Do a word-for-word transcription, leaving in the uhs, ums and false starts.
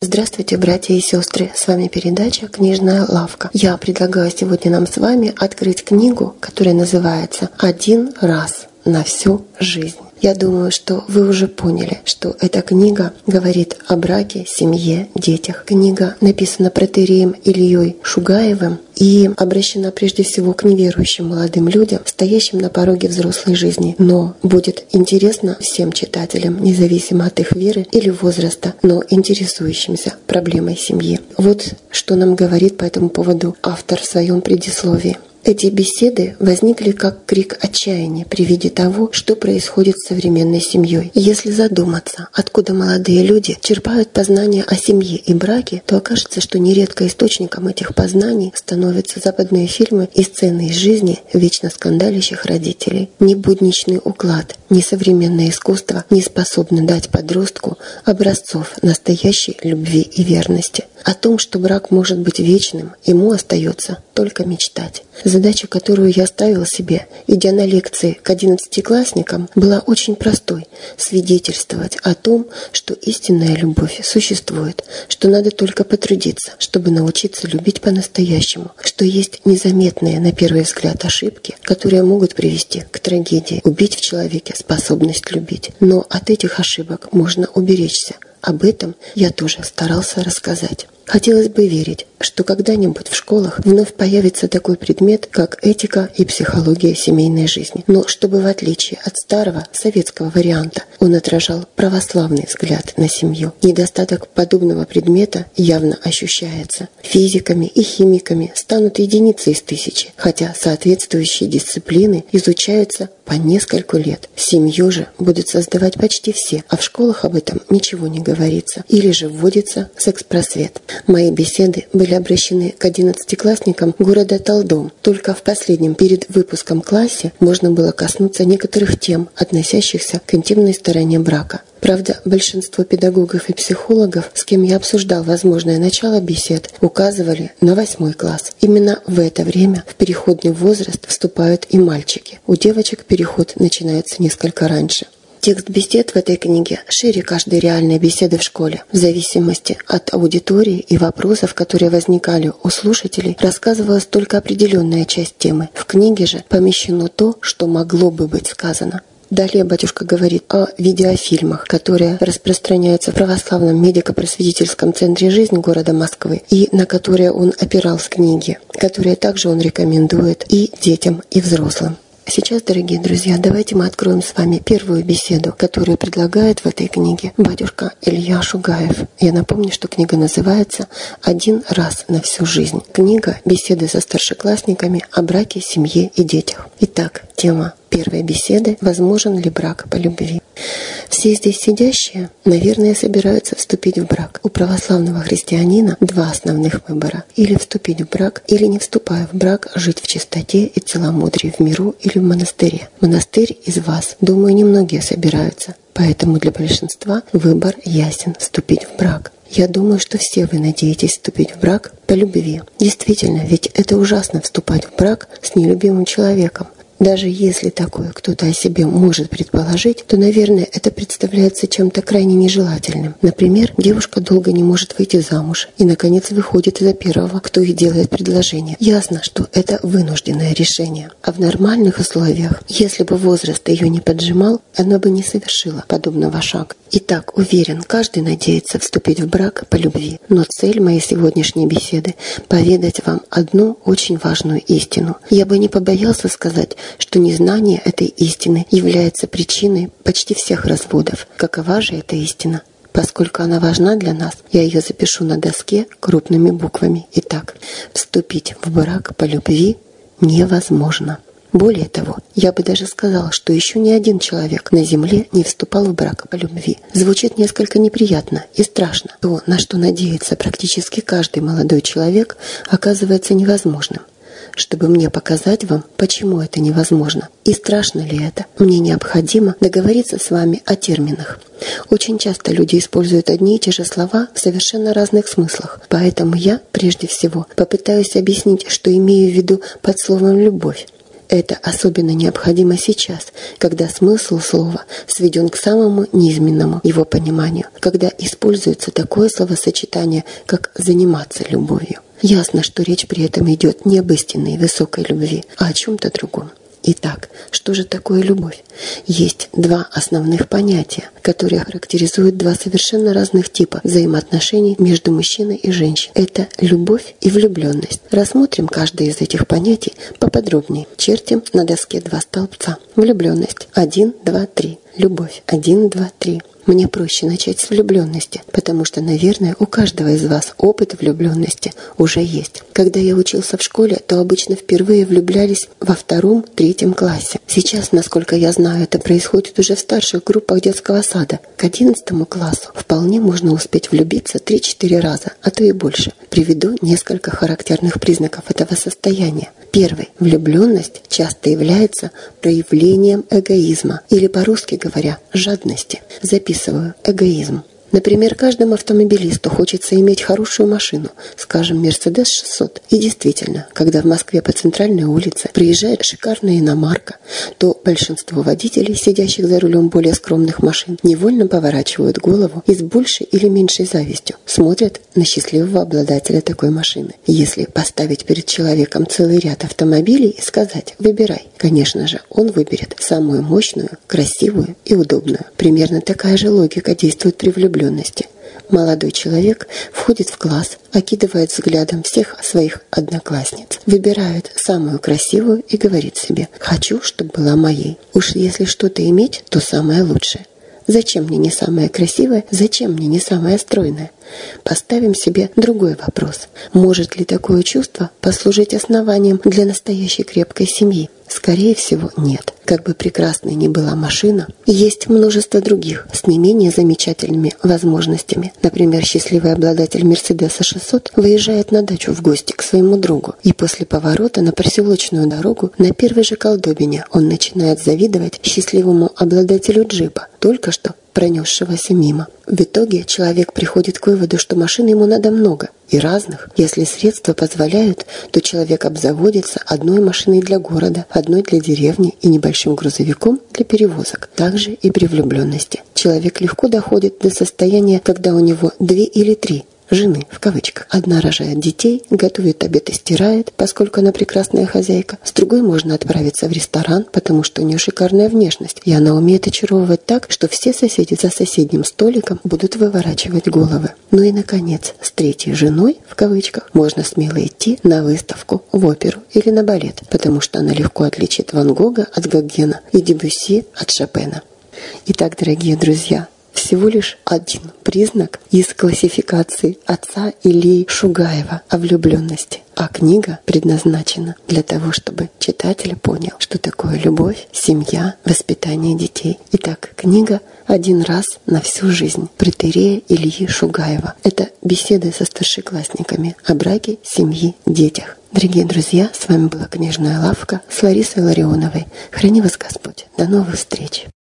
Здравствуйте, братья и сестры! С вами передача «Книжная лавка». Я предлагаю сегодня нам с вами открыть книгу, которая называется «Один раз на всю жизнь». Я думаю, что вы уже поняли, что эта книга говорит о браке, семье, детях. Книга написана протоиереем Ильей Шугаевым и обращена прежде всего к неверующим молодым людям, стоящим на пороге взрослой жизни. Но будет интересно всем читателям, независимо от их веры или возраста, но интересующимся проблемой семьи. Вот что нам говорит по этому поводу автор в своем предисловии. Эти беседы возникли как крик отчаяния при виде того, что происходит с современной семьей. Если задуматься, откуда молодые люди черпают познания о семье и браке, то окажется, что нередко источником этих познаний становятся западные фильмы и сцены из жизни вечно скандалящих родителей. Ни будничный уклад, ни современное искусство не способны дать подростку образцов настоящей любви и верности. О том, что брак может быть вечным, ему остается только мечтать. Задача, которую я ставила себе, идя на лекции к одиннадцатиклассникам, была очень простой – свидетельствовать о том, что истинная любовь существует, что надо только потрудиться, чтобы научиться любить по-настоящему, что есть незаметные на первый взгляд ошибки, которые могут привести к трагедии, убить в человеке способность любить. Но от этих ошибок можно уберечься. Об этом я тоже старался рассказать. Хотелось бы верить, что когда-нибудь в школах вновь появится такой предмет, как этика и психология семейной жизни. Но чтобы в отличие от старого советского варианта он отражал православный взгляд на семью. Недостаток подобного предмета явно ощущается. Физиками и химиками станут единицы из тысячи, хотя соответствующие дисциплины изучаются по нескольку лет. Семью же будут создавать почти все, а в школах об этом ничего не говорится или же вводится секс-просвет. Мои беседы были обращены к одиннадцатиклассникам города Талдом. Только в последнем перед выпуском классе можно было коснуться некоторых тем, относящихся к интимной стороне брака. Правда, большинство педагогов и психологов, с кем я обсуждал возможное начало бесед, указывали на восьмой класс. Именно в это время в переходный возраст вступают и мальчики. У девочек переход начинается несколько раньше. Текст бесед в этой книге шире каждой реальной беседы в школе. В зависимости от аудитории и вопросов, которые возникали у слушателей, рассказывалась только определенная часть темы. В книге же помещено то, что могло бы быть сказано. Далее батюшка говорит о видеофильмах, которые распространяются в православном медико-просветительском центре жизни города Москвы и на которые он опирался в книге, которые также он рекомендует и детям, и взрослым. Сейчас, дорогие друзья, давайте мы откроем с вами первую беседу, которую предлагает в этой книге батюшка Илья Шугаев. Я напомню, что книга называется «Один раз на всю жизнь». Книга «Беседы со старшеклассниками о браке, семье и детях». Итак, тема первой беседы «Возможен ли брак по любви?». Все здесь сидящие, наверное, собираются вступить в брак. У православного христианина два основных выбора. Или вступить в брак, или не вступая в брак, жить в чистоте и целомудрии в миру или в монастыре. Монастырь из вас, думаю, немногие собираются. Поэтому для большинства выбор ясен – вступить в брак. Я думаю, что все вы надеетесь вступить в брак по любви. Действительно, ведь это ужасно вступать в брак с нелюбимым человеком. Даже если такое кто-то о себе может предположить, то, наверное, это представляется чем-то крайне нежелательным. Например, девушка долго не может выйти замуж и, наконец, выходит за первого, кто ей делает предложение. Ясно, что это вынужденное решение. А в нормальных условиях, если бы возраст ее не поджимал, она бы не совершила подобного шага. Итак, уверен, каждый надеется вступить в брак по любви. Но цель моей сегодняшней беседы – поведать вам одну очень важную истину. Я бы не побоялся сказать, что незнание этой истины является причиной почти всех разводов. Какова же эта истина? Поскольку она важна для нас, я ее запишу на доске крупными буквами. Итак, вступить в брак по любви невозможно. Более того, я бы даже сказала, что еще ни один человек на земле не вступал в брак по любви. Звучит несколько неприятно и страшно. То, на что надеется практически каждый молодой человек, оказывается невозможным. Чтобы мне показать вам, почему это невозможно и страшно ли это, мне необходимо договориться с вами о терминах. Очень часто люди используют одни и те же слова в совершенно разных смыслах, поэтому я, прежде всего, попытаюсь объяснить, что имею в виду под словом «любовь». Это особенно необходимо сейчас, когда смысл слова сведен к самому низменному его пониманию, когда используется такое словосочетание, как «заниматься любовью». Ясно, что речь при этом идет не об истинной высокой любви, а о чем-то другом. Итак, что же такое любовь? Есть два основных понятия, которые характеризуют два совершенно разных типа взаимоотношений между мужчиной и женщиной. Это любовь и влюбленность. Рассмотрим каждое из этих понятий поподробнее. Чертим на доске два столбца. Влюбленность. Один, два, три. Любовь. Один, два, три. Мне проще начать с влюбленности, потому что, наверное, у каждого из вас опыт влюбленности уже есть. Когда я учился в школе, то обычно впервые влюблялись во втором-третьем классе. Сейчас, насколько я знаю, это происходит уже в старших группах детского сада. К одиннадцатому классу вполне можно успеть влюбиться три-четыре раза, а то и больше. Приведу несколько характерных признаков этого состояния. Первый. Влюбленность часто является проявлением эгоизма, или, по-русски говоря, жадности. Записываю. Эгоизм. Например, каждому автомобилисту хочется иметь хорошую машину, скажем, Мерседес шестьсот. И действительно, когда в Москве по центральной улице приезжает шикарная иномарка, то большинство водителей, сидящих за рулем более скромных машин, невольно поворачивают голову и с большей или меньшей завистью смотрят на счастливого обладателя такой машины. Если поставить перед человеком целый ряд автомобилей и сказать «выбирай», конечно же, он выберет самую мощную, красивую и удобную. Примерно такая же логика действует при влюбленности. Молодой человек входит в класс, окидывает взглядом всех своих одноклассниц, выбирает самую красивую и говорит себе «хочу, чтобы была моей». Уж если что-то иметь, то самое лучшее. Зачем мне не самое красивое, зачем мне не самое стройное? Поставим себе другой вопрос. Может ли такое чувство послужить основанием для настоящей крепкой семьи? Скорее всего, нет. Как бы прекрасной ни была машина, есть множество других с не менее замечательными возможностями. Например, счастливый обладатель Мерседеса шестьсот выезжает на дачу в гости к своему другу, и после поворота на проселочную дорогу на первой же колдобине он начинает завидовать счастливому обладателю джипа, только что пронесшегося мимо. В итоге человек приходит к выводу, что машин ему надо много и разных. Если средства позволяют, то человек обзаводится одной машиной для города, одной для деревни и небольшим грузовиком для перевозок. Также и при влюбленности. Человек легко доходит до состояния, когда у него две или три жены, в кавычках. Одна рожает детей, готовит обед и стирает, поскольку она прекрасная хозяйка. С другой можно отправиться в ресторан, потому что у нее шикарная внешность, и она умеет очаровывать так, что все соседи за соседним столиком будут выворачивать головы. Ну и, наконец, с третьей женой, в кавычках, можно смело идти на выставку, в оперу или на балет, потому что она легко отличит Ван Гога от Гогена и Дебюсси от Шопена. Итак, дорогие друзья, всего лишь один признак из классификации отца Ильи Шугаева о влюбленности. А книга предназначена для того, чтобы читатель понял, что такое любовь, семья, воспитание детей. Итак, книга «Один раз на всю жизнь» протоиерея Ильи Шугаева. Это беседы со старшеклассниками о браке, семье, детях. Дорогие друзья, с вами была книжная лавка с Ларисой Ларионовой. Храни вас Господь. До новых встреч!